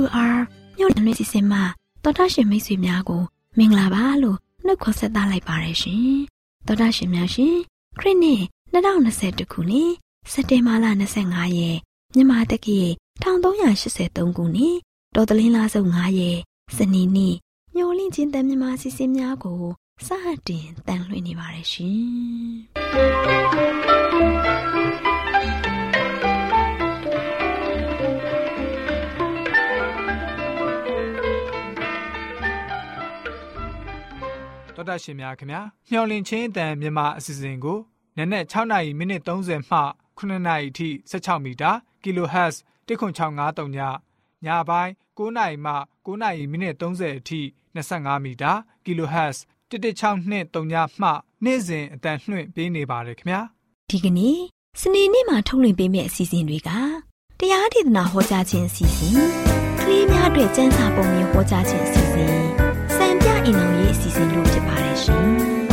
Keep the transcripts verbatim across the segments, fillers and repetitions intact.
two R မြို့နယ်လေးစီစဉ်မှာတော်တာရှင်မိတ်ဆွေများကိုမင်္ဂလာပါလို့နှုတ်ခေါ်ဆက်သလိုက်ပါရရှင်တော်တာရှင်များရှင်ခရစ်နှစ်၂၀၂၁ခုနှစ်စက်တင်ဘာလ၂၅ရက်မြန်မာတက္ကရာ၁၃၈၃ခုနှစ်တော်တလင်းလားစုံ၅ရက်စနေနေ့ညိုလင့်ချင်းတန်မြန်မာစီစဉ်များကိုစတင်တန်လှည့်နေပါရရှင်တော်တာရှင်များခင်ဗျာမျှော်လင့်ချင်းအတန်မြန်မာအစီအစဉ်ကိုနက်နက်၆နာရီမိနစ်၃၀မှခုနှစ်နာရီအထိ၁၆မီတာ kilohertz တစ်ခု၆၅၃ညညပိုင်း၉နာရီမှ၉နာရီမိနစ်၃၀အထိ၂၅မီတာ kilohertz တစ်တစ်၆၂၃ညမှနေ့စဉ်အတန်လွှင့်ပေးနေပါတယ်ခင်ဗျာဒီကနေ့စနေနေ့မှာထုတ်လွှင့်ပေးမယ့်အစီအစဉ်တွေကတရားဒေသနာဟောကြားခြင်းအစီအစဉ်ကလေးများအတွက်စံစာပုံမျိုးဟောကြားခြင်းအစီအစဉ်စံပြအိမ်တော်ရေးအစီအစဉ်တို့ဖြစ်ပါတယ်ရှင်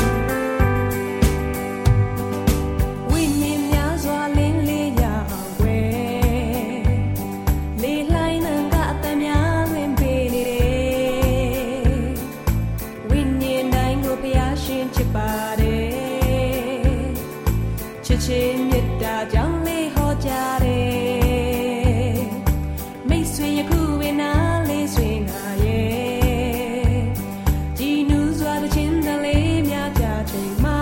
ချင်းမြတ်တာကြောင့်လေးဟောကြားတယ်မိတ်ဆွေယခုဝေနာလေးဆွေငါရဲ့ကြည်နူးစွာသချင်းတလေးများကြချိန်မှာ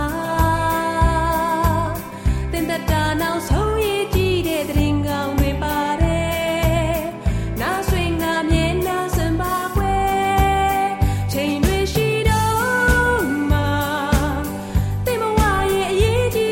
တင်တတာနောက်ဆုံးရည်ကြည့်တဲ့တရင်ကောင်းတွေပါတယ်နာဆွေငါမြဲနာစံပါကွယ်ချိန်တွေရှိတော့မှာတင်မဝရဲ့အရေးကြီး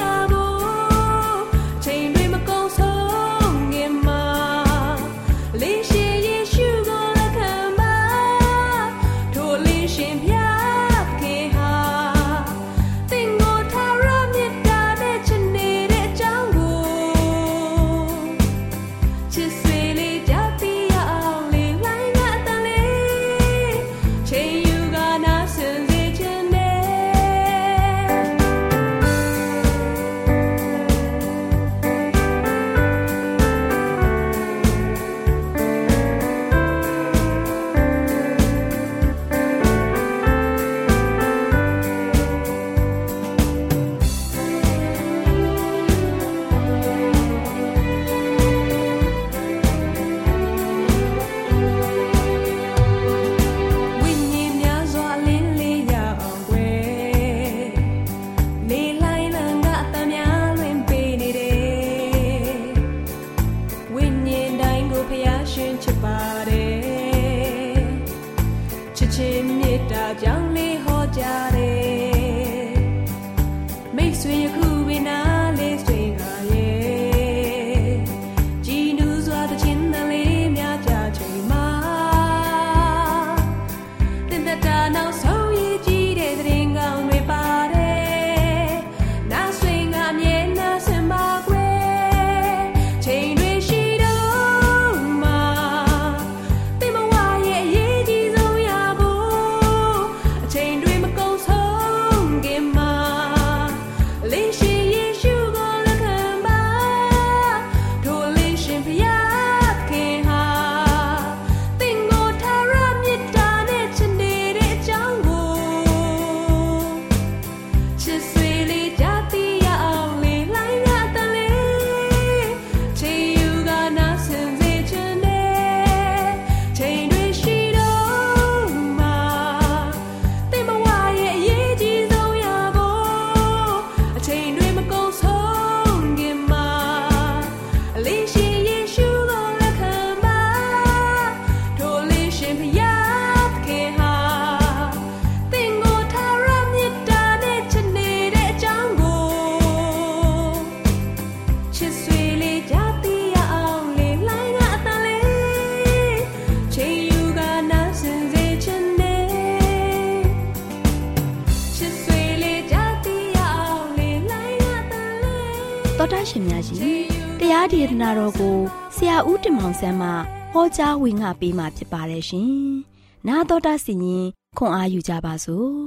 တော်တာရှင်များရှင်တရားဒေသနာတော်ကိုဆရာဦးတင်မောင်ဆန်းမှဟောကြားဝင်ငါပေးมาဖြစ်ပါတယ်ရှင်။နာတော်တာစီရင်ခွန်အားယူကြပါစို့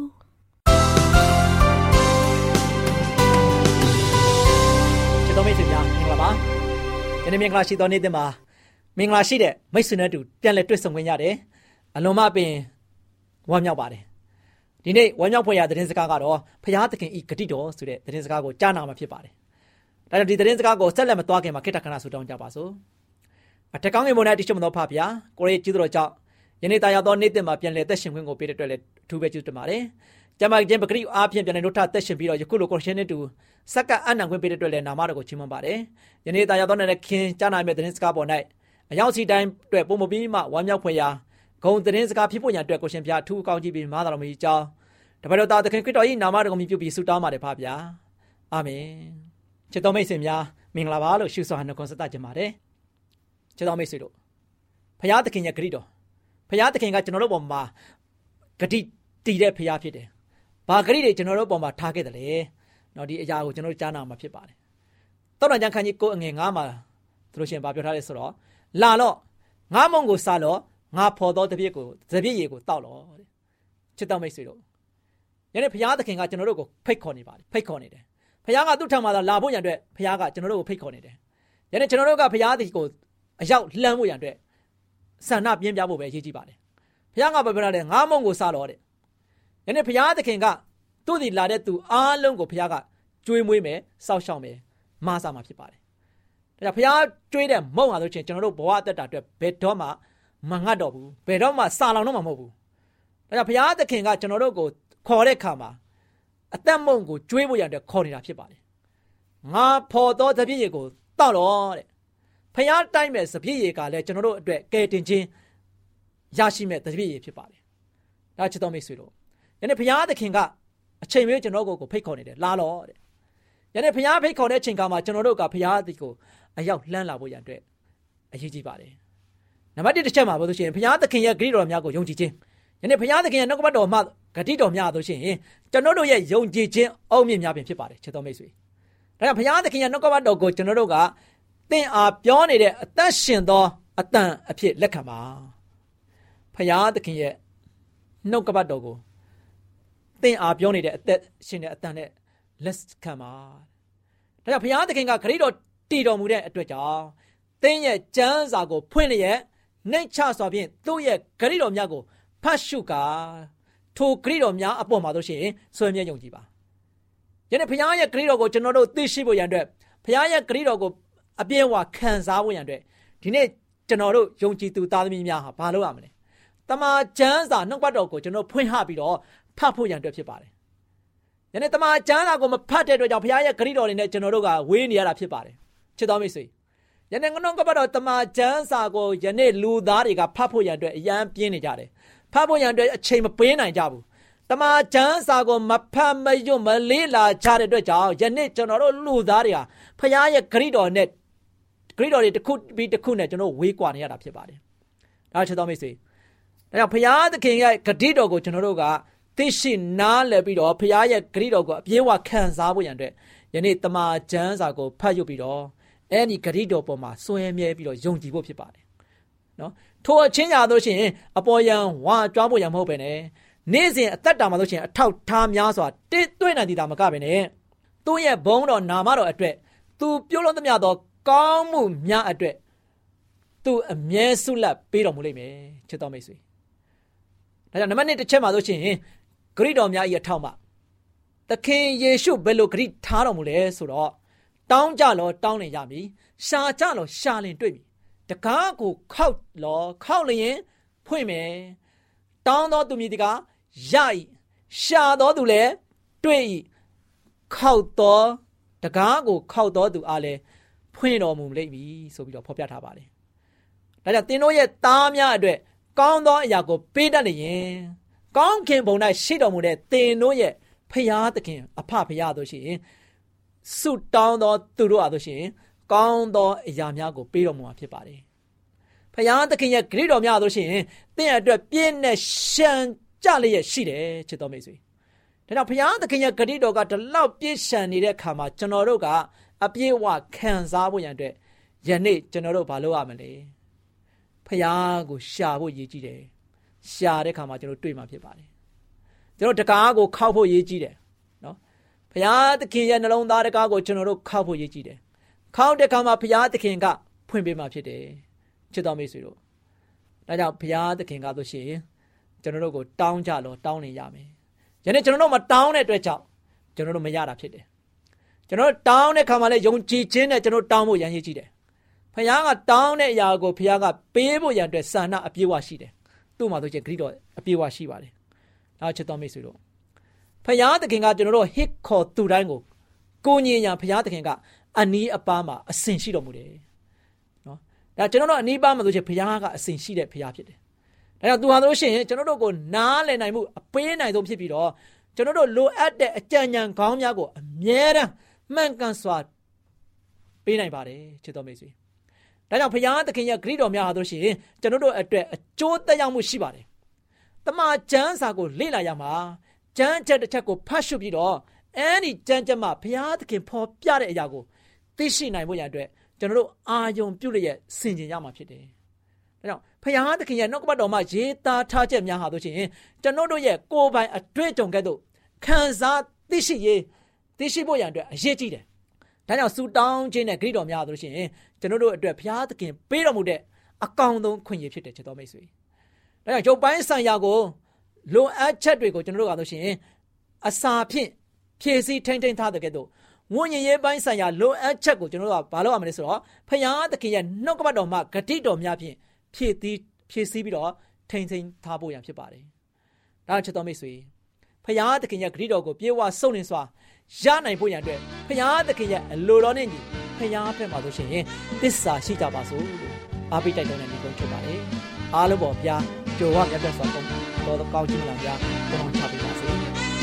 ။ချစ်တော်မိတ်ဆွေများမင်္ဂလာပါ။ယနေ့မင်္ဂလာရှိသောနေ့တင်မှာမင်္ဂလာရှိတဲ့မိတ်ဆွေနဲ့တူပြန်လည်တွေ့ဆုံခွင့်ရတယ်အလုံးမပင်ဝမ်းမြောက်ပါတယ်ဒီနေ့ဝမ်းမြောက်ဖွယ်ရာသတင်းစကားကတော့ဖျားသခင်ဤဂတိတော်ဆိုတဲ့သတင်းစကားကိုကြားနာမှာဖြစ်ပါတယ်ဒါကြောင့်ဒီသတင်းစကားကိုဆက်လက်မသွားခင်မှာခေတ္တခဏဆုတောင်းကြပါစို့အထက်ကောင်းငယ်ပေါ်၌တရှိမသောဖဗျာကိုရဲ့ကျေးဇူးတော်ကြောင့်ယနေ့တာယာသောနေ့တင်မှာပြန်လည်သက်ရှင်ခွင့်ကိုပေးတဲ့အတွက်လည်းအထူးပဲကျေးဇူးတင်ပါတယ်ကျမ်းမာခြင်းပဂရိအားဖြင့်ပြန်လည်နှုတ်ထသက်ရှင်ပြီးတော့ယခုလိုကိုရှင်နဲ့တူစက္ကအနံခွင့်ပေးတဲ့အတွက်လည်းနာမတော်ကိုချီးမွမ်းပါတယ်ယနေ့တာယာသောနေ့နဲ့ခင်ကြားနာမယ့်သတင်းစကားပေါ်၌အရောက်စီတိုင်းအတွက်ပုံမပြီးမှဝမ်းမြောက်ဖွယ်ရာဂုဏ်သတင်းစကားဖြစ်ဖို့ရန်အတွက်ကိုရှင်ဖျားအထူးကောင်းကြီးပြီးမားတော်မူ၏ကြောင်းတပည့်တော်သားသခင်ခရစ်တော်၏နာမတော်ကိုမြည်ပြုပြီးဆုတောင်းပါတယ်ဖဗျာအာမင်ချစ်တော်မိတ်ဆွေများမင်္ဂလာပါလို့ရှုစွာနှုတ်ခွန်းဆက်သကြပါတယ်ချစ်တော်မိတ်ဆွေတို့ဖျားသခင်ရဲ့ဂရုတော်ဖျားသခင်ကကျွန်တော်တို့ပေါ်မှာဂတိတည်တဲ့ဖျားဖြစ်တယ်ဘာဂတိတွေကျွန်တော်တို့ပေါ်မှာထားခဲ့တယ်လေနော်ဒီအရာကိုကျွန်တော်တို့ကြားနာမှာဖြစ်ပါတယ်တောတော်ကျမ်းခန်းကြီးကိုအငယ်ငါးမှာသူတို့ရှင်ဘာပြောထားလဲဆိုတော့လာတော့ငါမုံကိုစားတော့ငါဖော်သောတပြည့်ကိုတပြည့်ရေကိုတောက်တော့တဲ့ချစ်တော်မိတ်ဆွေတို့ယနေ့ဘုရားသခင်ကကျွန်တော်တို့ကိုဖိတ်ခေါ်နေပါတယ်ဖိတ်ခေါ်နေတယ်ဘုရားကသူ့ထံမှာလာဖို့ရန်အတွက်ဘုရားကကျွန်တော်တို့ကိုဖိတ်ခေါ်နေတယ်ယနေ့ကျွန်တော်တို့ကဘုရားသခင်ကိုအရောက်လှမ်းဖို့ရန်အတွက်ဆန္ဒပြင်းပြဖို့ပဲရည်ကြည်ပါတယ်ဘုရားကပြောထားတယ်ငါမုံကိုစားတော့တဲ့ယနေ့ဘုရားသခင်ကသူ့ဒီလာတဲ့သူအားလုံးကိုဘုရားကကြွေးမွေးမယ်စောက်ရှောက်မယ်မဆာမှာဖြစ်ပါတယ်ဒါကြောင့်ဘုရားကြွေးတဲ့မုံဟာဆိုချင်းကျွန်တော်တို့ဘဝအသက်တာအတွက်ဘယ်တော့မှမငတ်တော့ဘူးဘယ်တော့မှစာလောင်တော့မှမဟုတ်ဘူးဒါကြောင့်ဘုရားသခင်ကကျွန်တော်တို့ကိုခေါ်တဲ့ခါမှာအသက်မုံကိုကြွေးဖို့ရတဲ့ခေါ်နေတာဖြစ်ပါတယ်ငါဖော်သောစပြည့်ရေကိုတောက်တော့တဲ့ဘုရားတိုင်းမဲ့စပြည့်ရေကလည်းကျွန်တော်တို့အတွက်ကယ်တင်ခြင်းရရှိမဲ့စပြည့်ရေဖြစ်ပါတယ်ဒါချစ်တော်မိတ်ဆွေတို့ယနေ့ဘုရားသခင်ကအချိန်မျိုးကျွန်တော်ကိုဖိတ်ခေါ်နေတယ်လာတော့တဲ့ယနေ့ဘုရားဖိတ်ခေါ်တဲ့အချိန်ကမှကျွန်တော်တို့ကဘုရားသခင်ကိုအရောက်လှမ်းလာဖို့ရအတွက်အရေးကြီးပါတယ်နံပါတ်တစ်တစ်ချက်မှာပြောလို့ရှိရင်ဘုရားသခင်ရဲ့ဂရုတော်များကိုယုံကြည်ခြင်းယနေ့ဘုရားသခင်ရဲ့နှုတ်ကပတ်တော်မှာဂတိတော်များလို့ရှိရင်ကျွန်တော်တို့ရဲ့ယုံကြည်ခြင်းအုံမြင့်များပင်ဖြစ်ပါတယ်ချစ်တော်မိတ်ဆွေဒါကြောင့်ဘုရားသခင်ရဲ့နှုတ်ကပတ်တော်ကိုကျွန်တော်တို့ကသင်အားပြောနေတဲ့အသက်ရှင်သောအတန်အဖြစ်လက်ခံပါဘုရားသခင်ရဲ့နှုတ်ကပတ်တော်ကိုသင်အားပြောနေတဲ့အသက်ရှင်တဲ့အတန်နဲ့လက်ခံပါဒါကြောင့်ဘုရားသခင်ကဂတိတော်တည်တော်မူတဲ့အတွက်ကြောင့်သင်ရဲ့ကျမ်းစာကိုဖွင့်လျက်နှိမ့်ချစွာဖြင့်သူ့ရဲ့ဂတိတော်များကိုဖတ်ရှုကာထိုဂတိတော်များအပေါ်မှာတို့ရှိရင်ဆွေးမြဲယုံကြည်ပါယနေ့ဘုရားရဲ့ဂတိတော်ကိုကျွန်တော်တို့သိရှိဖို့ရန်အတွက်ဘုရားရဲ့ဂတိတော်ကိုအပြည့်အဝခံစားဖို့ရန်အတွက်ဒီနေ့ကျွန်တော်တို့ယုံကြည်သူသားသမီးများဟာဘာလုပ်ရမလဲတမန်ကျမ်းစာနှုတ်ပတ်တော်ကိုကျွန်တော်ဖွင့်ဟပြီးတော့ဖတ်ဖို့ရန်အတွက်ဖြစ်ပါတယ်ယနေ့တမန်ကျမ်းစာကိုမဖတ်တဲ့အတွက်ကြောင့်ဘုရားရဲ့ဂတိတော်တွေနဲ့ကျွန်တော်တို့ကဝေးနေရတာဖြစ်ပါတယ်ချစ်တော်မိတ်ဆွေယနေ့ငနှုတ်ကပတ်တော်တမန်ကျမ်းစာကိုယနေ့လူသားတွေကဖတ်ဖို့ရန်အတွက်အရန်ပြင်းနေကြတယ်ဖတ်ဖို့ရန်အတွက်အချိန်မပေးနိုင်ကြဘူးတမန်ကျမ်းစာကိုမဖတ်မရွတ်မလေးလာကြတဲ့အတွက်ကြောင့်ယနေ့ကျွန်တော်တို့လူသားတွေဟာဘုရားရဲ့ဂရုတော်နဲ့ဂရုတော်တွေတစ်ခုပြီးတစ်ခုနဲ့ကျွန်တော်ဝေးကွာနေရတာဖြစ်ပါတယ်ဒါချစ်တော်မိတ်ဆွေဒါကြောင့်ဘုရားသခင်ရဲ့ဂရုတော်ကိုကျွန်တော်တို့ကသိရှိနားလည်ပြီးတော့ဘုရားရဲ့ဂရုတော်ကိုအပြည့်အဝခံစားဖို့ရန်အတွက်ယနေ့တမန်ကျမ်းစာကိုဖတ်ရွတ်ပြီးတော့အဲ့ဒီဂရုတော်ပေါ်မှာစွဲမြဲပြီးတော့ယုံကြည်ဖို့ဖြစ်ပါတယ်နော်ထိုအချင်းရာတို့ရှိရင်အပေါ်ယံဝါကြွားဖို့ရံမဟုတ်ပဲနဲ့နေ့စဉ်အသက်တာမှာတို့ရှိရင်အထောက်ထားများစွာတိတွေ့နိုင်သည်တာမကပဲနဲ့သူ့ရဲ့ဘုန်းတော်နာမတော်အတွက်သူပြုလုပ်သမျှသောကောင်းမှုများအတွက်သူအမြဲဆုလပ်ပေးတော်မူလိမ့်မယ်ချစ်တော်မိတ်ဆွေဒါကြောင့်နံပါတ်တစ်တစ်ချက်မှာတို့ရှိရင်ဂရိတော်များ၏အထောက်မှာသခင်ယေရှုဘယ်လိုဂရိထားတော်မူလဲဆိုတော့တောင်းကြလောတောင်းလင်ရမည်ရှာကြလောရှာလင်တွေ့မည်တကားကိုခောက်လောခောက်လျင်ဖွင့်မယ်တောင်းသောသူမည်တကားရ၏ရှာသောသူလည်းတွေ့၏ခောက်သောတကားကိုခောက်သောသူအားလည်းဖွင့်တော်မူလိမ့်မည်ဆိုပြီးတော့ဖော်ပြထားပါတယ်ဒါကြောင့်သင်တို့ရဲ့သားများအတွက်ကောင်းသောအရာကိုပေးတတ်လျင်ကောင်းခင်ဘုံ၌ရှိတော်မူတဲ့သင်တို့ရဲ့ဖရာသခင်အဖဖရာတို့ရှိရင်ဆုတောင်းသောသူတို့အားတို့ရှိရင်ကောင်းသောအရာများကိုပေးတော်မူမှာဖြစ်ပါတယ်ဖရာသခင်ရဲ့ဂရုတော်များအားတို့ရှိရင်သင်အတွက်ပြည့်နဲ့ရှံကြလျက်ရှိတယ်ချစ်တော်မိတ်ဆွေဒါကြောင့်ဖရာသခင်ရဲ့ဂရုတော်ကဒီလောက်ပြည့်ရှံနေတဲ့အခါမှာကျွန်တော်တို့ကအပြည့်အဝခံစားဖို့ရန်အတွက်ယနေ့ကျွန်တော်တို့ဘာလုပ်ရမလဲဖရာကိုရှာဖို့ရည်ကြီးတယ်ရှာတဲ့အခါမှာကျွန်တော်တွေ့မှာဖြစ်ပါတယ်ကျွန်တော်တကားကိုခောက်ဖို့ရည်ကြီးတယ်နော်ဖရာသခင်ရဲ့နှလုံးသားတကားကိုကျွန်တော်တို့ခောက်ဖို့ရည်ကြီးတယ်ခောက်တဲ့အခါမှာဖရာသခင်ကဖွင့်ပေးမှာဖြစ်တယ်ချစ်တော်မိတ်ဆွေတို့ဒါကြောင့်ဘုရားသခင်ကဆိုရှင်ကျွန်တော်တို့ကိုတောင်းကြလို့တောင်းနေရမယ်ယနေ့ကျွန်တော်တို့မတောင်းတဲ့အတွက်ကြောင့်ကျွန်တော်တို့မရတာဖြစ်တယ်ကျွန်တော်တို့တောင်းတဲ့ခါမှာလည်းယုံကြည်ခြင်းနဲ့ကျွန်တော်တောင်းဖို့ရန်ရည်ကြည့်တယ်ဘုရားကတောင်းတဲ့အရာကိုဘုရားကပေးဖို့ရန်အတွက်ဆန္ဒအပြည့်အဝရှိတယ်သူ့မှာဆိုချင်းဂရိတော်အပြည့်အဝရှိပါတယ်ဒါချစ်တော်မိတ်ဆွေတို့ဘုရားသခင်ကကျွန်တော်တို့ဟစ်ခေါ်သူတိုင်းကိုကိုညင်ညာဘုရားသခင်ကအနီးအပါးမှာအစဉ်ရှိတော်မူတယ်နော်ဒါကျွန်တော်တို့အနီးပါးမှာဆိုချင်းဘုရားကအစဉ်ရှိတဲ့ဘုရားဖြစ်တယ်ဒါကြောင့်သူဟာဆိုရှင်ကျွန်တော်တို့ကိုနားလည်နိုင်မှုအပေးနိုင်ဆုံးဖြစ်ပြီးတော့ကျွန်တော်တို့လိုအပ်တဲ့အကြံဉာဏ်ကောင်းများကိုအမြဲတမ်းမှန်ကန်စွာပေးနိုင်ပါတယ်ချစ်တော်မိတ်ဆွေဒါကြောင့်ဘုရားသခင်ရဲ့ဂရုတော်များဟာဆိုရှင်ကျွန်တော်တို့အတွက်အကျိုးသက်ရောက်မှုရှိပါတယ်တမန်ကျမ်းစာကိုလေ့လာရမှာကျမ်းချက်တစ်ချက်ကိုဖတ်ရှုပြီးတော့အဲဒီကျမ်းချက်မှာဘုရားသခင်ဖော်ပြတဲ့အရာကိုသိရှိနိုင်ဖို့ရတဲ့ကျွန်တော်တို့အာယုံပြုလျက်ဆင်ခြင်ရမှာဖြစ်တယ်ဒါကြောင့်ဘုရားသခင်ရဲ့နှုတ်ကပတ်တော်မှာရေးသားထားချက်များဟာဆိုရှင်ကျွန်တော်တို့ရဲ့ကိုယ်ပိုင်အတွေ့အကြုံကဲ့သို့ခံစားသိရှိရေးသိရှိဖို့ရတဲ့အရေးကြီးတယ်ဒါကြောင့်စူတောင်းခြင်းနဲ့ဂရုတော်များဆိုရှင်ကျွန်တော်တို့အတွက်ဘုရားသခင်ပေးတော်မူတဲ့အကောင်းဆုံးခွင့်ရဖြစ်တယ်ချစ်တော်မိတ်ဆွေဒါကြောင့်ရုပ်ပိုင်းဆိုင်ရာကိုလိုအပ်ချက်တွေကိုကျွန်တော်တို့ကဆိုရှင်အစာဖြင့်ဖြည့်ဆည်းထိန်းသိမ်းထားတဲ့ကဲ့သို့ဝိညာဉ်ရေးပိုင်းဆိုင်ရာလိုအပ်ချက်ကိုကျွန်တော်တို့ကဘာလို့ရမလဲဆိုတော့ဘုရားသခင်ရဲ့နှုတ်ကပတ်တော်မှာဂတိတော်များဖြင့်ဖြည့်သီးဖြည့်ဆည်းပြီးတော့ထိန်းသိမ်းထားဖို့ရန်ဖြစ်ပါတယ်ဒါချစ်တော်မိတ်ဆွေဘုရားသခင်ရဲ့ဂတိတော်ကိုပြေဝစုံလင်စွာရနိုင်ဖို့ရန်အတွက်ဘုရားသခင်ရဲ့အလိုတော်နဲ့ညီဘုရားဖက်မှာဆိုရှင်သစ္စာရှိကြပါစို့လို့အားပေးတိုက်တွန်းတဲ့ဒီကုန်းချုပ်ပါတယ်အားလုံးပေါ်ဘုရားကြိုဝမြတ်စွာဘုရားတော်ကောင်းချီးမင်္ဂလာများတောင်းချပေးပါစေ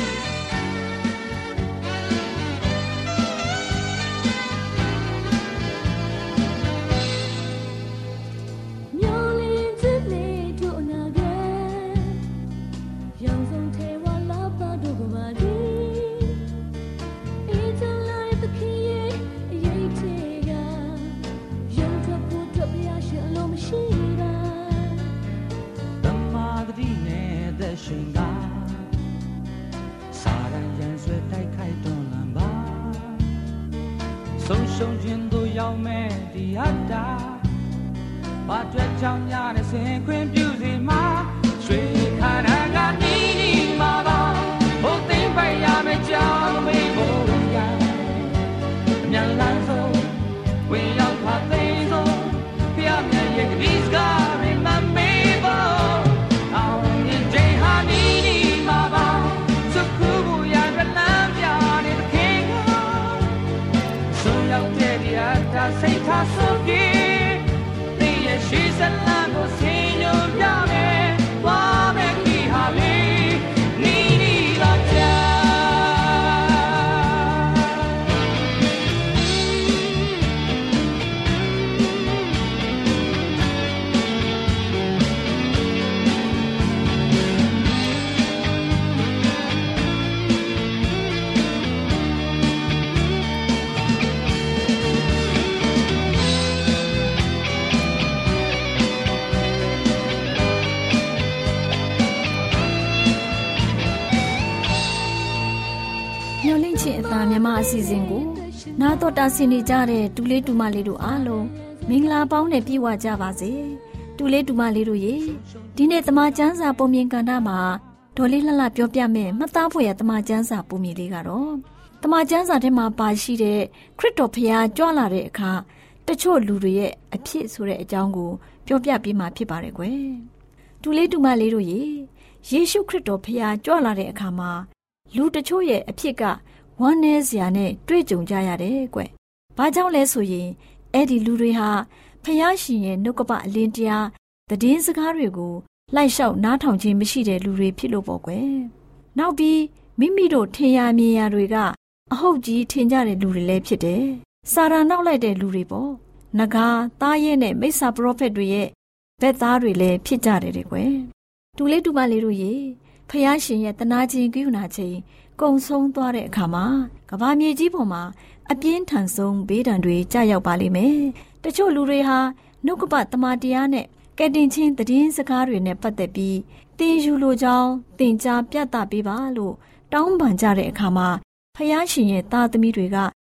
မြန်မာအစီအစဉ်ကိုနားတော်တာဆင်နေကြတဲ့တူလေးတူမလေးတို့အားလုံးမင်္ဂလာပေါင်းနဲ့ပြည့်ဝကြပါစေတူလေးတူမလေးတို့ရေဒီနေ့တမန်ကျမ်းစာပုံမြင်ကဏ္ဍမှာဒေါ်လေးလှလှပြောပြမယ်မှတ်သားဖို့ရတမန်ကျမ်းစာပုံမြင်လေးကတော့တမန်ကျမ်းစာထဲမှာပါရှိတဲ့ခရစ်တော်ဖခင်ကြွလာတဲ့အခါတချို့လူတွေရဲ့အဖြစ်ဆိုတဲ့အကြောင်းကိုပြောပြပေးမှာဖြစ်ပါတယ်ကွယ်တူလေးတူမလေးတို့ရေယေရှုခရစ်တော်ဖခင်ကြွလာတဲ့အခါမှာလူတချို့ရဲ့အဖြစ်ကဝမ်းနည်းစရာနဲ့တွေ့ကြုံကြရတယ်ကွ။ဘာကြောင့်လဲဆိုရင်အဲ့ဒီလူတွေဟာဖျားရှင်ရဲ့နှုတ်ကပအလင်းတရားသတင်းစကားတွေကိုလိုက်လျှောက်နားထောင်ခြင်းမရှိတဲ့လူတွေဖြစ်လို့ပေါ့ကွယ်။နောက်ပြီးမိမိတို့ထင်ရမြင်ရတွေကအဟုတ်ကြီးထင်ကြတဲ့လူတွေလည်းဖြစ်တယ်။စာရာနောက်လိုက်တဲ့လူတွေပေါ့။နဂါသားရဲနဲ့မိစ္ဆာပရောဖက်တွေရဲ့ဘက်သားတွေလည်းဖြစ်ကြတယ်တဲ့ကွယ်။တူလေးတူမလေးတို့ရေဖျားရှင်ရဲ့တနာခြင်းကိယူနာခြင်းကုံဆုံးသွားတဲ့အခါမှာကဘာမြေကြီးပေါ်မှာအပြင်းထန်ဆုံးဘေးဒဏ်တွေကြာရောက်ပါလိမ့်မယ်။တချို့လူတွေဟာနှုတ်ကပတမန်တရားနဲ့ကဲတင်ချင်းသတင်းစကားတွေနဲ့ပတ်သက်ပြီးတင်ယူလိုကြောင်းတင်ကြားပြသပေးပါလို့တောင်းပန်ကြတဲ့အခါမှာဖယားရှင်ရဲ့သားသမီးတွေက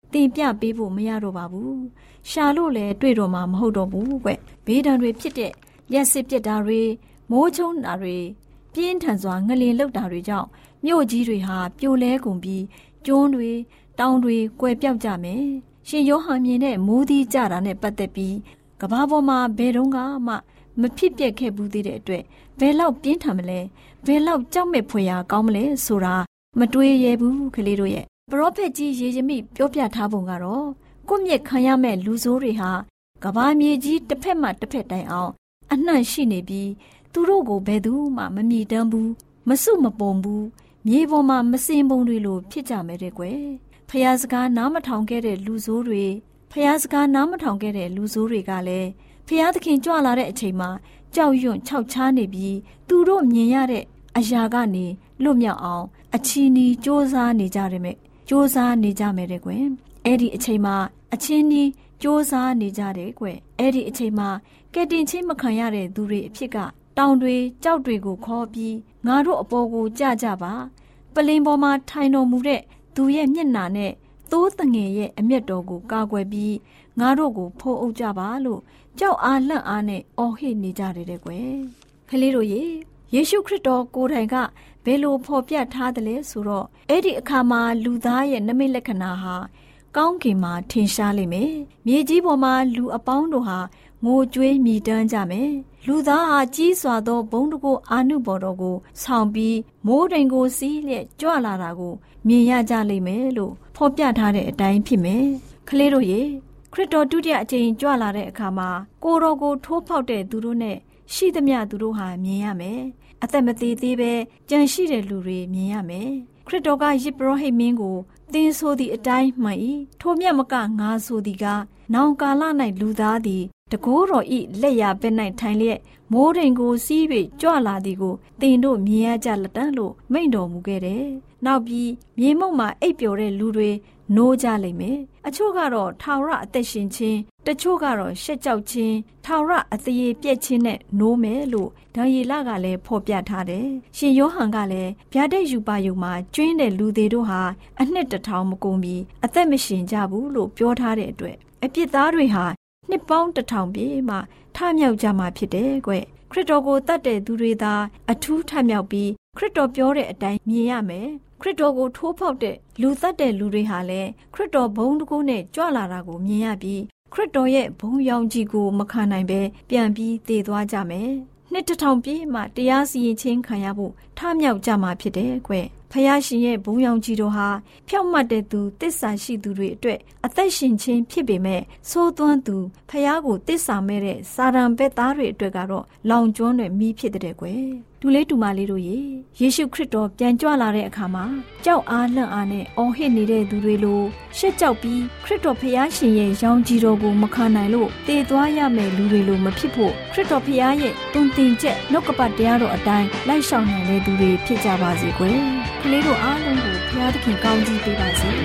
တင်ပြပေးဖို့မရတော့ပါဘူးရှာလို့လည်းတွေ့တော့မှာမဟုတ်တော့ဘူးကွဘေးဒဏ်တွေဖြစ်တဲ့လျှက်စစ်ပြစ်တာတွေမိုးချုံတာတွေပြင်းထန်စွာငလင်လောက်တာတွေကြောင့်မြို့ကြီးတွေဟာပြိုလဲကုန်ပြီးကျွန်းတွေတောင်တွေကွယ်ပြောက်ကြမယ်ရှင်ယောဟန်မြင်တဲ့မိုးသီးကြတာနဲ့ပတ်သက်ပြီးကဘာပေါ်မှာဘယ်တော့မှမဖြစ်ပျက်ခဲ့ဘူးသေးတဲ့အတွက်ဘယ်လောက်ပြင်းထန်မလဲဘယ်လောက်ကြောက်မဲ့ဖွယ်ရာကောင်းမလဲဆိုတာမတွေးရဘူးကလေးတို့ရဲ့ပရောဖက်ကြီးယေရမိပြောပြထားပုံကတော့ကိုယ့်မြက်ခံရမဲ့လူဆိုးတွေဟာကဘာမြေကြီးတစ်ဖက်မှတစ်ဖက်တိုင်အောင်အနှံ့ရှိနေပြီးသူတို့ကိုဘယ်သူမှမမြည်တမ်းဘူးမစုမပုံဘူးမြေပေါ်မှာမစင်ပုံတွေလိုဖြစ်ကြမယ်တဲ့ကွယ်ဖျားစကားနားမထောင်ခဲ့တဲ့လူဆိုးတွေဖျားစကားနားမထောင်ခဲ့တဲ့လူဆိုးတွေကလည်းဖျားသခင်ကြွလာတဲ့အချိန်မှာကြောက်ရွံ့ခြောက်ခြားနေပြီးသူတို့မြင်ရတဲ့အရာကနေလွတ်မြောက်အောင်အချီးနီးစ조사နေကြတယ်မဲ့စ조사နေကြမယ်တဲ့ကွယ်အဲ့ဒီအချိန်မှာအချင်းနီးစ조사နေကြတယ်ကွယ်အဲ့ဒီအချိန်မှာကဲတင်ချင်းမခံရတဲ့သူတွေအဖြစ်ကတောင်တွေကြောက်တွေကိုခေါ်ပြီးငါတို့အပေါ်ကိုကြကြပါပလင်ပေါ်မှာထိုင်တော်မူတဲ့သူရဲ့မျက်နှာနဲ့သိုးတငယ်ရဲ့အမျက်တော်ကိုကာကွယ်ပြီးငါတို့ကိုဖိုးအုပ်ကြပါလို့ကြောက်အားလန့်အားနဲ့အော်ဟစ်နေကြတယ်တဲ့ကွယ်ကလေးတို့ရေယေရှုခရစ်တော်ကိုယ်တိုင်ကဘယ်လိုဖော်ပြထားတယ်လဲဆိုတော့အဲ့ဒီအခါမှာလူသားရဲ့နမိတ်လက္ခဏာဟာကောင်းကင်မှာထင်ရှားလိမ့်မယ်မြေကြီးပေါ်မှာလူအပေါင်းတို့ဟာငိုကြွေးမြည်တမ်းကြမယ်လူသားဟာကြီးစွာသောဘုံတကိုအာနုဘော်တော်ကိုဆောင်ပြီးမိုးတိမ်ကိုစီးလျက်ကြွလာတာကိုမြင်ရကြလိမ့်မယ်လို့ဖော်ပြထားတဲ့အတိုင်းဖြစ်မယ်ကလေးတို့ရေခရစ်တော်ဒုတိယအကြိမ်ကြွလာတဲ့အခါမှာကိုယ်တော်ကိုထိုးဖောက်တဲ့သူတို့နဲ့ရှိသမျှသူတို့ဟာမြင်ရမယ်အသက်မသေးသေးပဲကြံရှိတဲ့လူတွေမြင်ရမယ်ခရစ်တော်ကယစ်ပရောဟိတ်မင်းကိုသင်ဆိုသည့်အတိုင်းမှန်၏ထိုမြတ်မကငါဆိုသည်ကနောင်ကာလ၌လူသားသည်တကိုးတော်ဤလက်ရဘက်၌ထိုင်လျက်မိုးတိမ်ကိုစီး၍ကြွလာသည်ကိုသင်တို့မြင်ရကြလက်တန်းလို့မိန့်တော်မူခဲ့တယ်။နောက်ပြီးမြေမှုန့်မှာအိပ်ပျော်တဲ့လူတွေနိုးကြလိမ့်မယ်။အချို့ကတော့ထာဝရအသက်ရှင်ခြင်းတချို့ကတော့ရှက်ကြောက်ခြင်းထာဝရအသေးပြက်ခြင်းနဲ့နိုးမယ်လို့ဒါယေလကလည်းဖော်ပြထားတယ်။ရှင်ယောဟန်ကလည်းဗျာဒိတ်ယူပါယုံမှာကျွင်းတဲ့လူတွေတို့ဟာအနှစ်တစ်ထောင်မကုန်ပြီးအသက်မရှင်ကြဘူးလို့ပြောထားတဲ့အတွက်အပြစ်သားတွေဟာနှစ်ပေါင်းတစ်ထောင်ပြည့်မှထမြောက်ကြမှာဖြစ်တယ်ကွခရစ်တော်ကိုတတ်တဲ့သူတွေသာအထူးထမြောက်ပြီးခရစ်တော်ပြောတဲ့အတိုင်းမြင်ရမယ်ခရစ်တော်ကိုထိုးဖောက်တဲ့လူတတ်တဲ့လူတွေဟာလည်းခရစ်တော်ဘုံတကူနဲ့ကြွလာတာကိုမြင်ရပြီးခရစ်တော်ရဲ့ဘုံရောင်ကြီးကိုမခံနိုင်ပဲပြန်ပြီးတည်သွားကြမယ်နှစ်တစ်ထောင်ပြည့်မှတရားစီရင်ခြင်းခံရဖို့ထမြောက်ကြမှာဖြစ်တယ်ကွဖယားရှင်ရဲ့ဘုံရောင်ကြီးတို့ဟာဖြောက်မှတ်တဲ့သူတစ္ဆာရှိသူတွေအတွက်အသက်ရှင်ခြင်းဖြစ်ပေမဲ့သိုးသွန်းသူဖယားကိုတစ္ဆာမဲ့တဲ့စာရန်ဘက်သားတွေအတွက်ကတော့လောင်ကျွမ်းတဲ့မိဖြစ်တဲ့ကွယ်ဒူလေးတူမလေးတို့ရေယေရှုခရစ်တော်ပြန်ကြွလာတဲ့အခါမှာကြောက်အားလန့်အားနဲ့အော်ဟစ်နေတဲ့သူတွေလိုရှက်ကြောက်ပြီးခရစ်တော်ဖယားရှင်ရဲ့ရောင်ကြီးတော်ကိုမခံနိုင်လို့တည်သွားရမယ့်လူတွေလိုမဖြစ်ဖို့ခရစ်တော်ဖယားရဲ့တုန်တင်ချက်နှုတ်ကပတ်တရားတော်အတိုင်းလိုက်ရှောင်နိုင်တဲ့သူတွေဖြစ်ကြပါစေကွယ်ကလေးတို့အားလုံးကိုဘုရားသခင်ကောင်းချီးပေးပါစေ။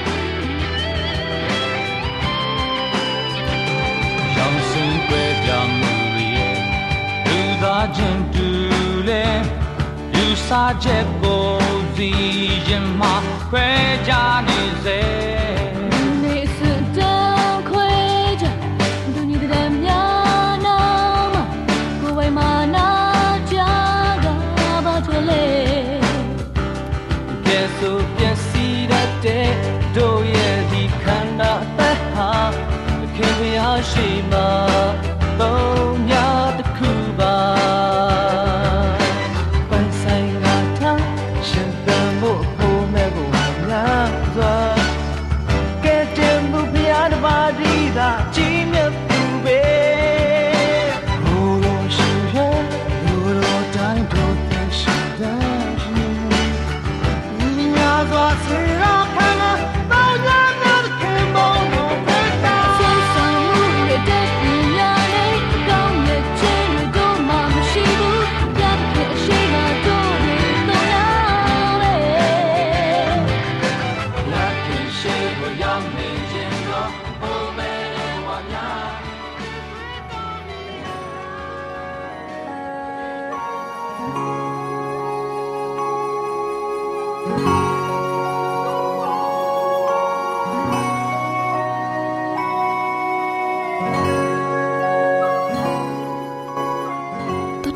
ရောင်စင်ပွဲပြောင်းမှုရဲ့လူသားချင်းတူလေလူစားချက်ကိုစီရင်မှာခွဲကြနေစေနေစတဲ့ခွဲကြဒုညတဲ့များနာမကိုယ်ဝိမာနာကြတာဘာထလဲဆိုပြည့်စည်တဲ့တို့ရဲ့ဒီခန္ဓာအသက်ဟာခင်ဗျာရှိမှာသုံးညတစ်ခုပါပန်းဆိုင်ကထားရှင်သန်ဖို့ကိုမဲ့ကိုများစွာကဲတင်မှုဖျားတစ်ပါးဒီသာကြီးမြတ်သူပဲဘိုးတော်ရှိရဲ့ဘိုးတော်တိုင်းတို့သိရှိတဲ့သွားစေတော့ခံတော့ရတဲ့ခင်မောင်တို့ပဲတာဆက်ဆောင်မှုရဲ့တဲ့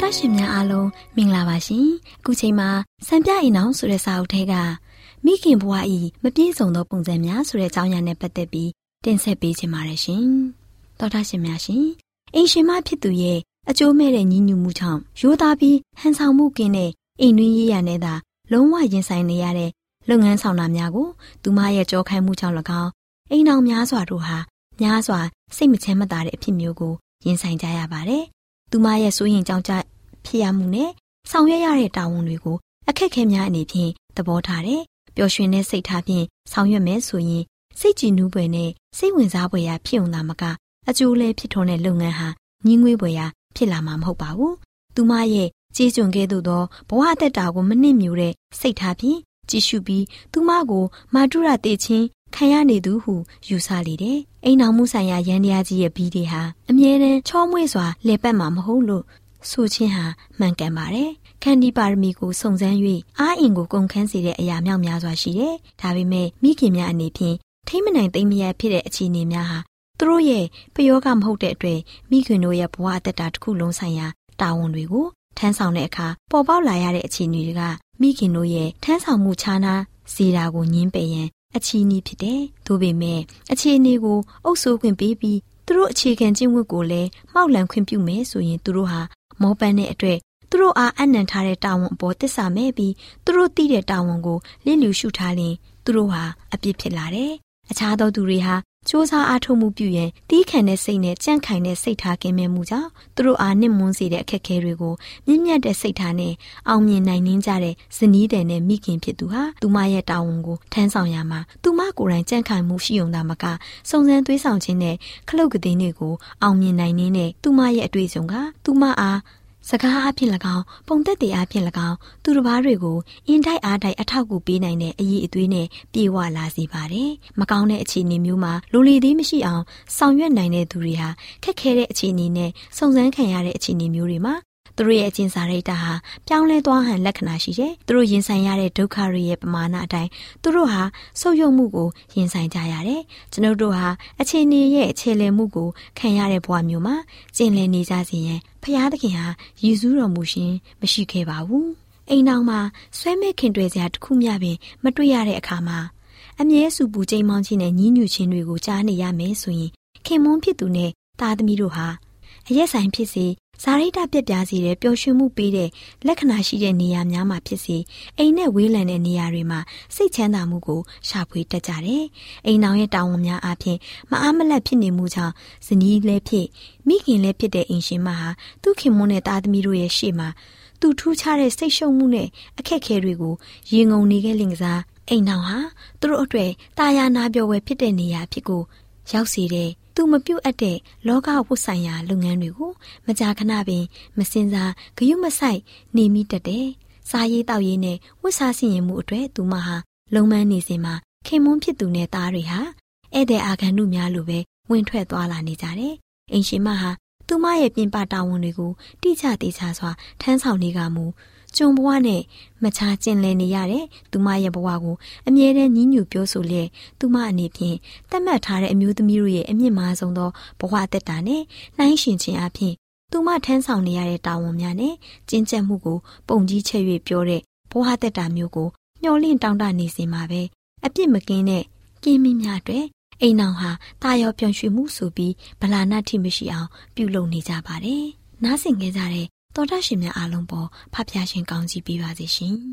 တာရှင်များအားလုံးမင်္ဂလာပါရှင်အခုချိန်မှာစံပြအိမ်အောင်ဆိုတဲ့စာအုပ်ထဲကမိခင်ဘဝဤမပြည့်စုံသောပုံစံများဆိုတဲ့အကြောင်းအရာနဲ့ပတ်သက်ပြီးတင်ဆက်ပေးချင်ပါတယ်ရှင်တော်တာရှင်များရှင်အိမ်ရှင်မဖြစ်သူရဲ့အကျိုးမဲ့တဲ့ညီညွတ်မှုကြောင့်ရိုးသားပြီးဟန်ဆောင်မှုကင်းတဲ့အိမ်တွင်းရေးရနဲ့သာလုံးဝရင်ဆိုင်နေရတဲ့လုပ်ငန်းဆောင်တာများကိုသူမရဲ့ကြောခိုင်းမှုကြောင့်၎င်းအိမ်တော်များစွာတို့ဟာများစွာစိတ်မချမ်းမသာတဲ့အဖြစ်မျိုးကိုရင်ဆိုင်ကြရပါတယ်။သူမရဲ့စိုးရင်ကြောင့်ကြဖြစ်ရမှုနဲ့ဆောင်ရွက်ရတဲ့တာဝန်တွေကိုအခက်အခဲများအနေဖြင့်သဘောထားတယ်။ပျော်ရွှင်တဲ့စိတ်ထားဖြင့်ဆောင်ရွက်မယ်ဆိုရင်စိတ်ကြည်နူးပွေနဲ့စိတ်ဝင်စားပွေရာဖြစ်ုံသာမကအကျိုးလဲဖြစ်ထွန်းတဲ့လုပ်ငန်းဟာညီငွေပွေရာဖြစ်လာမှာမဟုတ်ပါဘူး။သူမရဲ့ကြေးကျွန်ကဲ့သို့သောဘဝအသက်တာကိုမနစ်မြူတဲ့စိတ်ထားဖြင့်ကြည့်ရှုပြီးသူမကိုမာတုရတေချင်းခံရနေသူဟုယူဆလေတယ်။အိမ်တော်မှုဆိုင်ရာရန်တရားကြီးရဲ့ဘီးတွေဟာအမြဲတမ်းချောမွေ့စွာလှည့်ပတ်မှာမဟုတ်လို့ဆိုခြင်းဟာမှန်ကန်ပါတယ်။ခန္ဒီပါရမီကိုစုံစမ်း၍အားအင်ကိုကုန်ခန်းစေတဲ့အရာမြောက်များစွာရှိတယ်။ဒါပေမဲ့မိခင်များအနေဖြင့်ထိမ့်မနိုင်သိမ့်မရဖြစ်တဲ့အခြေအနေများဟာသူတို့ရဲ့ပယောဂမဟုတ်တဲ့အတွက်မိခင်တို့ရဲ့ဘဝအသက်တာတစ်ခုလုံးဆိုင်ရာတာဝန်တွေကိုထမ်းဆောင်တဲ့အခါပေါ်ပေါက်လာရတဲ့အခြေအနေတွေကမိခင်တို့ရဲ့ထမ်းဆောင်မှုခြားနားစေတာကိုညှင်းပယ်ရန်အခြေအနေဖြစ်တယ်။ဒါပေမဲ့အခြေအနေကိုအုပ်စိုးခွင့်ပေးပြီးသူတို့အခြေခံကျင့်ဝတ်ကိုလည်းမှောက်လန့်ခွင့်ပြုမယ်ဆိုရင်သူတို့ဟာမောပန်းတဲ့အတွက်သူတို့အားအနံ့ထားတဲ့တာဝန်အပေါ်တစ္ဆာမဲ့ပြီးသူတို့သိတဲ့တာဝန်ကိုလစ်လျူရှုထားရင်သူတို့ဟာအပြစ်ဖြစ်လာတယ်။အခြားသောသူတွေဟာစ조사အားထုတ်မှုပြုရင်တီးခံတဲ့စိတ်နဲ့ကြန့်ခိုင်တဲ့စိတ်ထားကင်းမဲ့မှုကြောင့်သူတို့အားနစ်မွန်းစေတဲ့အခက်အခဲတွေကိုမြင့်မြတ်တဲ့စိတ်ထားနဲ့အောင်မြင်နိုင်နှင်းကြတဲ့ဇနီးတဲ့နဲ့မိခင်ဖြစ်သူဟာသူမရဲ့တာဝန်ကိုထမ်းဆောင်ရမှာသူမကိုယ်တိုင်ကြန့်ခိုင်မှုရှိုံသာမကစုံစမ်းသွေးဆောင်ခြင်းနဲ့ခလုတ်ကသိန်းတွေကိုအောင်မြင်နိုင်နှင်းတဲ့သူမရဲ့အတွေ့အကြုံကသူမအားစကားအဖြစ်၎င်းပုံသက်တဲ့အဖြစ်၎င်းသူတစ်ပါးတွေကိုအင်တိုက်အားတိုက်အထောက်အကူပေးနိုင်တဲ့အရေးအသွေးနဲ့ပြေဝလာစေပါတယ်။မကောင်းတဲ့အခြေအနေမျိုးမှာလူလီသေးမရှိအောင်ဆောင်ရွက်နိုင်တဲ့သူတွေဟာခက်ခဲတဲ့အခြေအနေနဲ့စုံစမ်းခံရတဲ့အခြေအနေမျိုးတွေမှာသူတို့ရဲ့အကျင့်စာရိတ္တဟာပြောင်းလဲသွားဟန်လက္ခဏာရှိတယ်။သူတို့ရင်ဆိုင်ရတဲ့ဒုက္ခတွေရဲ့ပမာဏအတိုင်းသူတို့ဟာဆုပ်ယုပ်မှုကိုရင်ဆိုင်ကြရတယ်။ကျွန်ုပ်တို့ဟာအခြေအနေရဲ့အခြေလည်မှုကိုခံရတဲ့ဘဝမျိုးမှာကျင်လည်နေကြစေရန်ဖျားသခင်ဟာရည်စူးတော်မူခြင်းမရှိခဲ့ပါဘူး။အိမ်တော်မှာဆွဲမဲ့ခင်တွေ့စရာတစ်ခုမျှပင်မတွေ့ရတဲ့အခါမှာအမြဲစုပူချိန်မောင်းခြင်းနဲ့ညှဉ်းညူခြင်းတွေကိုကြားနေရမယ်ဆိုရင်ခင်မွန်းဖြစ်သူနဲ့သားသမီးတို့ဟာအရက်ဆိုင်ဖြစ်စေဇာရိတပြက်ပြားစီတဲ့ပျော်ရွှင်မှုပေးတဲ့လက္ခဏာရှိတဲ့နေရာများမှာဖြစ်စေအိမ်နဲ့ဝေးလံတဲ့နေရာတွေမှာစိတ်ချမ်းသာမှုကိုရှာဖွေတတ်ကြတယ်။အိမ်တော်ရဲ့တာဝန်များအပြင်မအားမလတ်ဖြစ်နေမှုကြောင့်ဇနီးလည်းဖြစ်မိခင်လည်းဖြစ်တဲ့အိမ်ရှင်မဟာသူ့ခင်မွန်းတဲ့သားသမီးတို့ရဲ့ရှေ့မှာသူထူးခြားတဲ့စိတ်ရှုပ်မှုနဲ့အခက်အခဲတွေကိုရင်ငုံနေခဲ့လင်ကစားအိမ်တော်ဟာသူတို့အတွက်တာယာနာပြောဝဲဖြစ်တဲ့နေရာဖြစ်ကိုရောက်စေတဲ့သူမပြုတ်အပ်တဲ့လောကဝတ်ဆိုင်ရာလုပ်ငန်းတွေကိုမကြာခဏပင်မစင်စားဂရုမစိုက်နေမိတတ်တယ်။စားရေးတောက်ရေးနဲ့ဝတ်စားဆင်ရင်မှုအတွက်သူမဟာလုံမန်းနေစဉ်မှာခင်မွန်းဖြစ်သူနဲ့သားတွေဟာဧည့်သည်အာဂန္တုများလိုပဲဝင်ထွက်သွားလာနေကြတယ်။အိမ်ရှင်မဟာသူမရဲ့ပြင်ပတာဝန်တွေကိုတိကျသေးချာစွာထမ်းဆောင်နေကမူကျုံဘဝနဲ့မချာကျင်လည်နေရတဲ့သူမရဲ့ဘဝကိုအမြဲတမ်းညှဉ်းညူပြောဆိုလျက်သူမအနေဖြင့်သတ်မှတ်ထားတဲ့အမျိုးသမီးတို့ရဲ့အမြင့်မားဆုံးသောဘဝအသက်တာနဲ့နှိုင်းယှဉ်ခြင်းအပြင်သူမထမ်းဆောင်နေရတဲ့တာဝန်များနဲ့ကျင့်ကြံမှုကိုပုံကြီးချက်၍ပြောတဲ့ဘဝအသက်တာမျိုးကိုမျှော်လင့်တောင့်တနေစင်မှာပဲအပြစ်မကင်းတဲ့ကင်းမင်းများတွေအိမ်အောင်ဟာတာယောပျော်ရွှင်မှုဆိုပြီးဗလာနာထိမရှိအောင်ပြုလုပ်နေကြပါတယ်။နားဆင်ခဲ့ကြတဲ့တော်တာရှင်များအားလုံးပေါ်ဖဖျားရှင်ကောင်းကြီးပေးပါစေရှင်။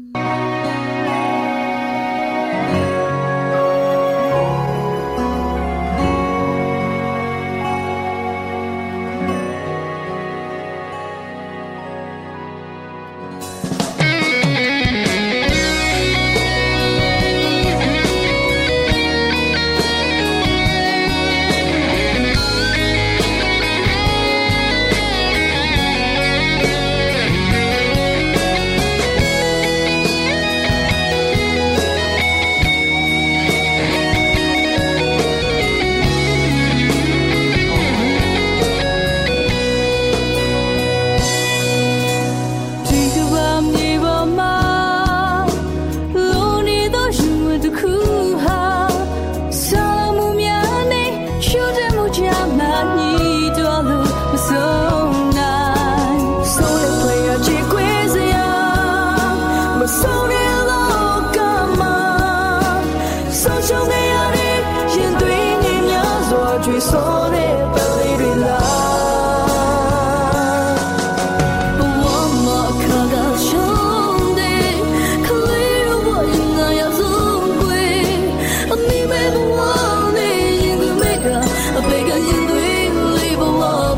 ဆုံးရှုံးခဲ့ရတဲ့ရင်သွေးငယ်များစွာကြွေဆိုးတဲ့ပန်းလေးတွေလားဘဝမှာခါကရှုံးတဲ့ကလေးတို့ဘဝငါရဆုံးကွယ်အမိမဲဘဝနဲ့ရင်သွေးမဲ့ကအပေကရင်သွေးလေးဘဝပါ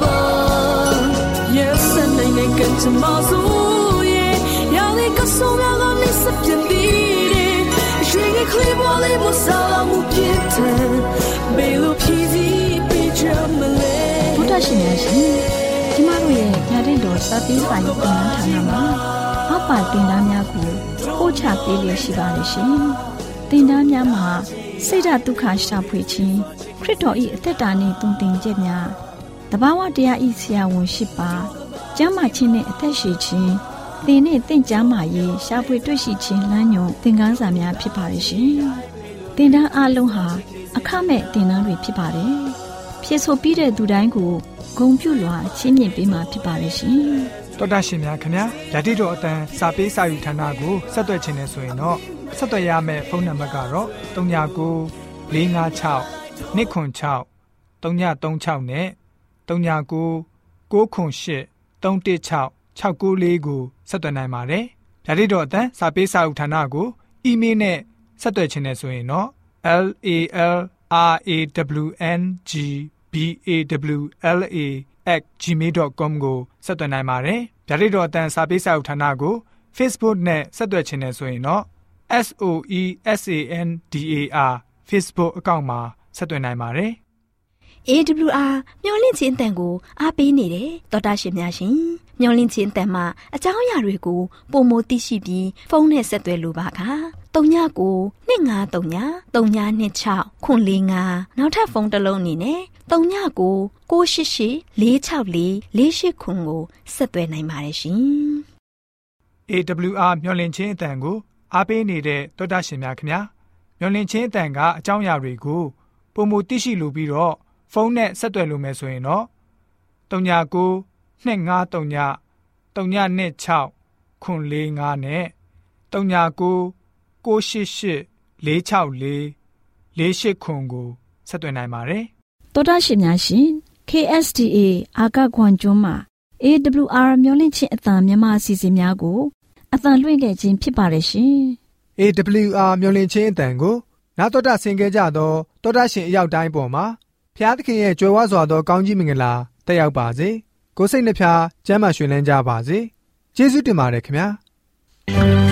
Yes and I make it to my soul yeah ရာလေးကဆိုးရတော့နေစပြင်းပြီးရွှေငယ်ကလေးဘဝလေးမစားလာမှုပြည့်တယ်ဘယ်လိုဖြစ်စီပြချမလဲဘုဒ္ဓရှင်များရှင်ကျမတို့ရဲ့ညာတဲ့တော်စပေးစာရေးဌာနမှာအပါတင်သားများကိုပို့ချပေးလျက်ရှိပါတယ်ရှင်တင်သားများမှာစိတ်ဓာတ်ဒုက္ခရှာဖွေခြင်းခရစ်တော်၏အသက်တာနှင့်တုန်တင်ချက်များတဘာဝတရားဤဆရာဝန်ရှိပါကျမ်းမာခြင်းနှင့်အသက်ရှိခြင်းသင်နှင့်တင့်ကြမာရေးရှာဖွေတွေ့ရှိခြင်းလမ်းညွန်သင်ခန်းစာများဖြစ်ပါရဲ့ရှင်သင်တန်းအလုံးဟာအခမဲ့သင်တန်းတွေဖြစ်ပါတယ်ဖြစ်ဆိုပြီးတဲ့သူတိုင်းကိုဂုဏ်ပြုလွှာချီးမြှင့်ပေးမှာဖြစ်ပါရဲ့ရှင်တော်တာရှင်များခင်ဗျာယတိတော်အတန်းစာပေးစာယူဌာနကိုဆက်သွယ်ခြင်းနဲ့ဆိုရင်တော့ဆက်သွယ်ရမယ့်ဖုန်းနံပါတ်ကတော့၃၉၉ ၄၅၆ ၂ခွန်၆ ၃၃၆နဲ့၃၉၉ ၉ခွန်၈ ၃၁၆ ၆၉၄ကိုဆက်သွင်းနိုင်ပါတယ်။ဗျာဒိတ်တော်အတန်းစာပေးစာဥထာဏာကိုအီးမေးလ်နဲ့ဆက်သွယ်ခြင်းနဲ့ဆိုရင်တော့ l a l r a w n g b a w l a at gmail dot com ကိုဆက်သွင်းနိုင်ပါတယ်။ဗျာဒိတ်တော်အတန်းစာပေးစာဥထာဏာကို Facebook နဲ့ဆက်သွယ်ခြင်းနဲ့ဆိုရင်တော့ S O E S A N D A R Facebook အကောင့်မှာဆက်သွင်းနိုင်ပါတယ်။ A W R မျော်လင့်ခြင်းအတန်ကိုအားပေးနေတယ်တော်တာရှင်များရှင်မျော်လင့်ခြင်းအတန်မှာအကြောင်းအရာတွေကိုပုံမသိရှိပြီးဖုန်းနဲ့ဆက်သွယ်လိုပါက၃ညကို၂၅၃ည၃ည၂၆ခွန်၄၅နောက်ထပ်ဖုန်းတစ်လုံးအနေနဲ့၃ညကို၉၈၈၄၆၄၄၈ခွန်ကိုဆက်သွယ်နိုင်ပါတယ်ရှင် A W R မျော်လင့်ခြင်းအတန်ကိုအားပေးနေတဲ့တော်တာရှင်များခင်ဗျာမျော်လင့်ခြင်းအတန်ကအကြောင်းအရာတွေကိုပုံမသိရှိလိုပြီးတော့ဖုန်းနဲ့ဆက်သွယ်လို့မယ်ဆိုရင်တော့၃ညကို၂၅၃ည၃ည၂၆ခွန်၄၅နဲ့၃ညကို၉၈၈၄၆၄၄၈ခွန်ကိုဆက်သွင်းနိုင်ပါတယ်။တော်တာရှင်များရှင် K S D A အာကခွန်ကျွန်းမှာ A W R မျိုးလင့်ချင်းအတန်မြန်မာအစီအစဉ်များကိုအတန်လွှင့်ခဲ့ခြင်းဖြစ်ပါတယ်ရှင်။ A W R မျိုးလင့်ချင်းအတန်ကိုနာတော်တာဆင်ခဲ့ကြတော့တော်တာရှင်အရောက်တိုင်းပေါ်မှာဖျားသခင်ရဲ့ကြွယ်ဝစွာသောကောင်းကြီးမင်္ဂလာတက်ရောက်ပါစေကိုယ်စိတ်နှဖျားကျမ်းမာရွှင်လန်းကြပါစေကျေးဇူးတင်ပါတယ်ခင်ဗျာ